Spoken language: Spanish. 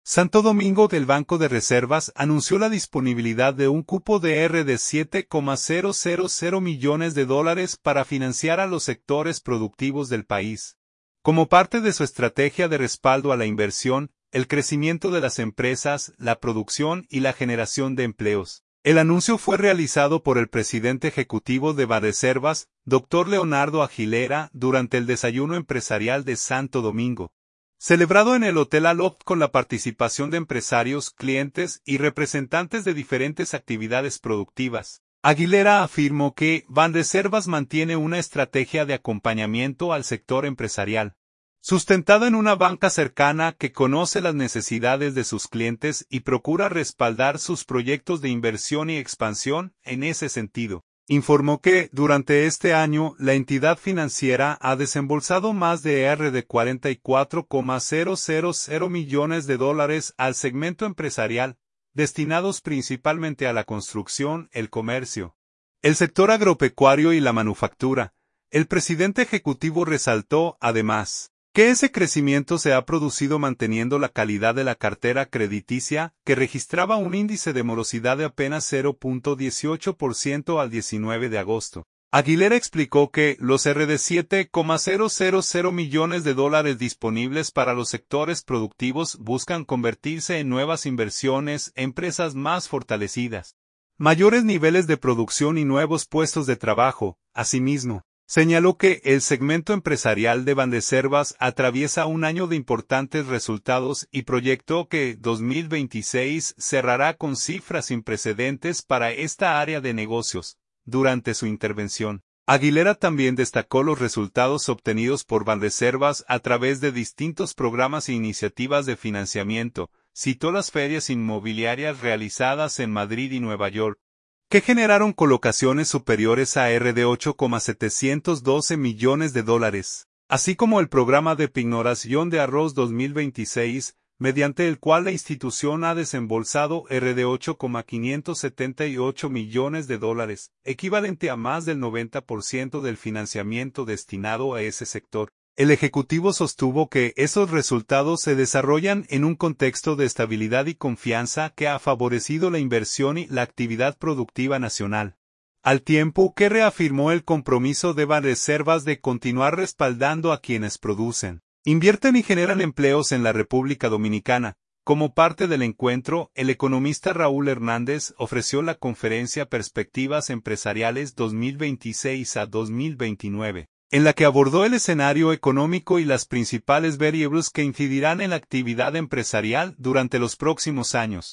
Santo Domingo del Banco de Reservas anunció la disponibilidad de un cupo de 7,000 millones de dólares para financiar a los sectores productivos del país. Como parte de su estrategia de respaldo a la inversión, el crecimiento de las empresas, la producción y la generación de empleos. El anuncio fue realizado por el presidente ejecutivo de Banreservas, Dr. Leonardo Aguilera, durante el desayuno empresarial de Santo Domingo, celebrado en el Hotel Aloft con la participación de empresarios, clientes y representantes de diferentes actividades productivas. Aguilera afirmó que Banreservas mantiene una estrategia de acompañamiento al sector empresarial, sustentada en una banca cercana que conoce las necesidades de sus clientes y procura respaldar sus proyectos de inversión y expansión en ese sentido. Informó que, durante este año, la entidad financiera ha desembolsado más de 44,000 millones de dólares al segmento empresarial, destinados principalmente a la construcción, el comercio, el sector agropecuario y la manufactura. El presidente ejecutivo resaltó, además, que ese crecimiento se ha producido manteniendo la calidad de la cartera crediticia, que registraba un índice de morosidad de apenas 0,18% al 19 de agosto. Aguilera explicó que los 7,000 millones de dólares disponibles para los sectores productivos buscan convertirse en nuevas inversiones, empresas más fortalecidas, mayores niveles de producción y nuevos puestos de trabajo. Asimismo, señaló que el segmento empresarial de Banreservas atraviesa un año de importantes resultados y proyectó que 2026 cerrará con cifras sin precedentes para esta área de negocios. Durante su intervención, Aguilera también destacó los resultados obtenidos por Banreservas a través de distintos programas e iniciativas de financiamiento. Citó las ferias inmobiliarias realizadas en Madrid y Nueva York, que generaron colocaciones superiores a de 8,712 millones de dólares, así como el programa de Pignoración de Arroz 2026, mediante el cual la institución ha desembolsado de 8,578 millones de dólares, equivalente a más del 90% del financiamiento destinado a ese sector. El Ejecutivo sostuvo que esos resultados se desarrollan en un contexto de estabilidad y confianza que ha favorecido la inversión y la actividad productiva nacional, al tiempo que reafirmó el compromiso de Banreservas de continuar respaldando a quienes producen, invierten y generan empleos en la República Dominicana. Como parte del encuentro, el economista Raúl Hernández ofreció la conferencia Perspectivas Empresariales 2026 a 2029. En la que abordó el escenario económico y las principales variables que incidirán en la actividad empresarial durante los próximos años.